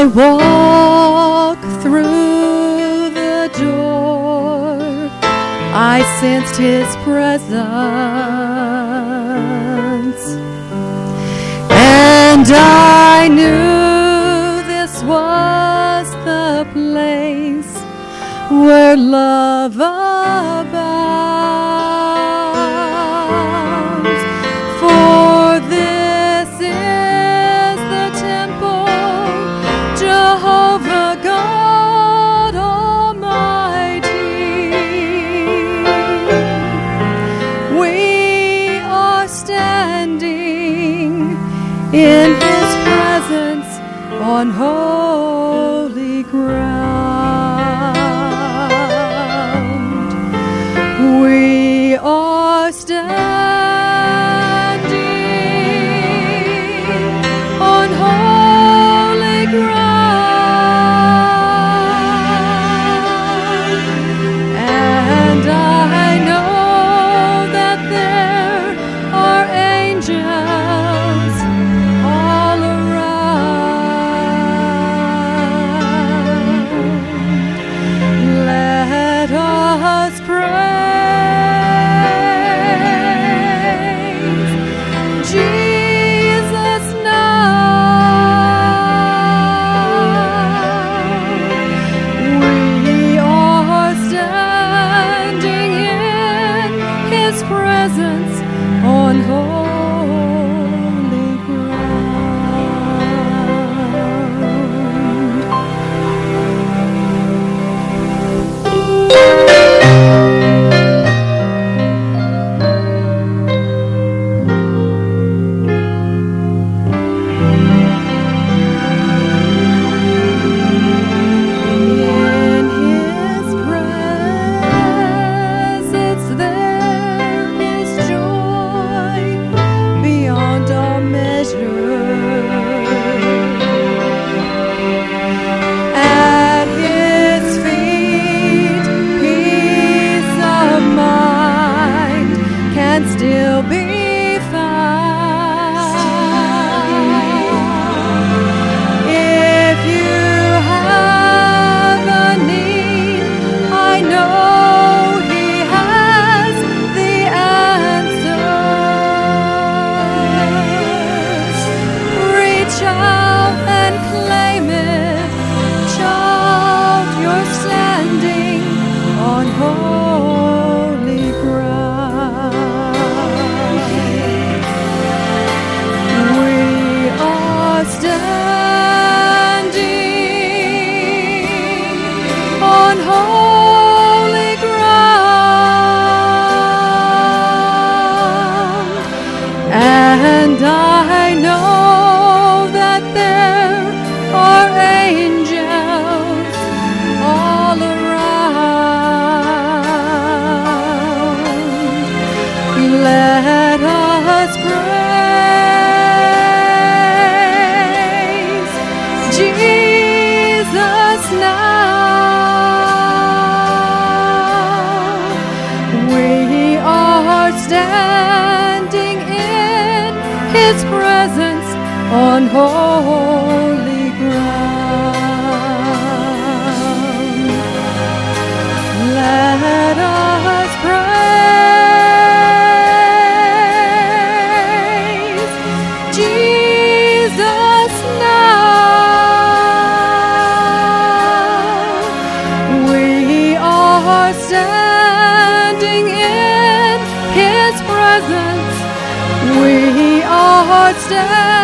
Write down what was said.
walk through the door, I sensed His presence, and I knew this was the place where love abounds. For this is the temple, Jehovah God Almighty. We are standing in His presence on holy ground. We are standing on holy ground, and I know that there are angels all around. Let us praise Jesus now. We are standing in His presence on holy ground. In His presence there is joy beyond all measure. At His feet, peace of mind can still be found. If you have a need, I know He has the answers. Reach out and claim it, child. You're standing on holy ground. We are standing on holy ground, and I know that there are angels all around. Let us praise Jesus now. We are standing in His presence on holy ground. Let us praise Jesus now. We are standing in His presence. We are standing